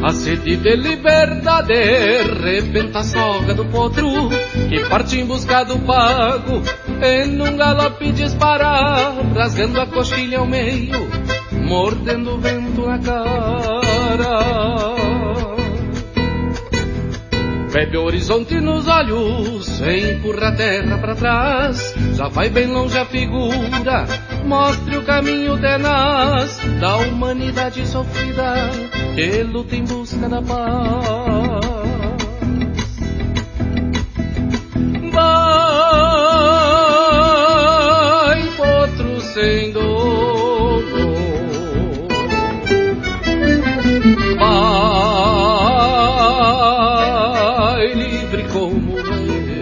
A sede de liberdade rebenta a soga do potro que parte em busca do pago e num galope dispara, rasgando a coxilha ao meio, mordendo o vento na cara. Bebe o horizonte nos olhos, empurra a terra pra trás, já vai bem longe a figura, mostre o caminho tenaz da humanidade sofrida que luta em busca da paz. Vai, potro sem dono, vai livre como é.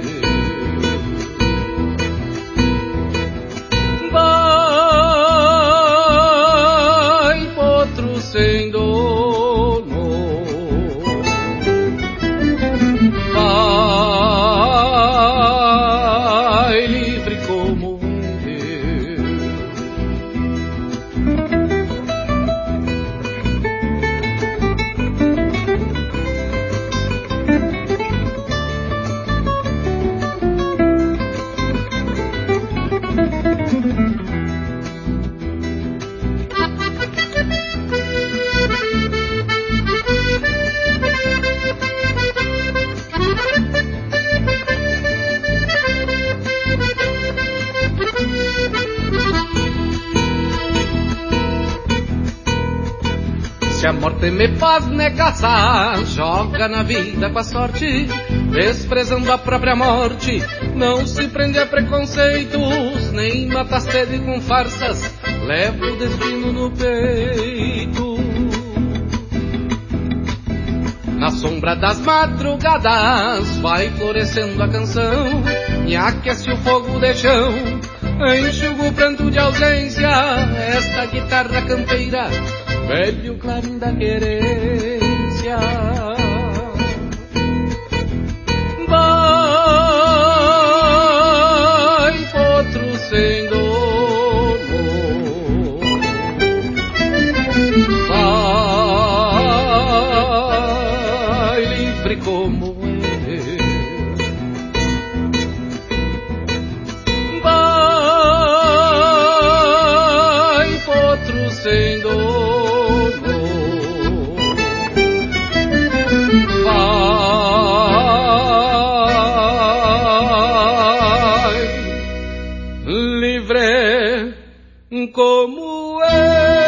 Vai, potro sem dono, vai livre como eu. Se a morte me faz negaçar, joga na vida com a sorte, desprezando a própria morte. Não se prende a preconceitos, nem mata a sede com farsas, leva o destino no peito. Na sombra das madrugadas vai florescendo a canção, e aquece o fogo de chão, enxuga o pranto de ausência, esta guitarra campeira, velho clarim da querência. Vai, potro sem dono, vai livre como é. Vai, potro sem dono, livre como é.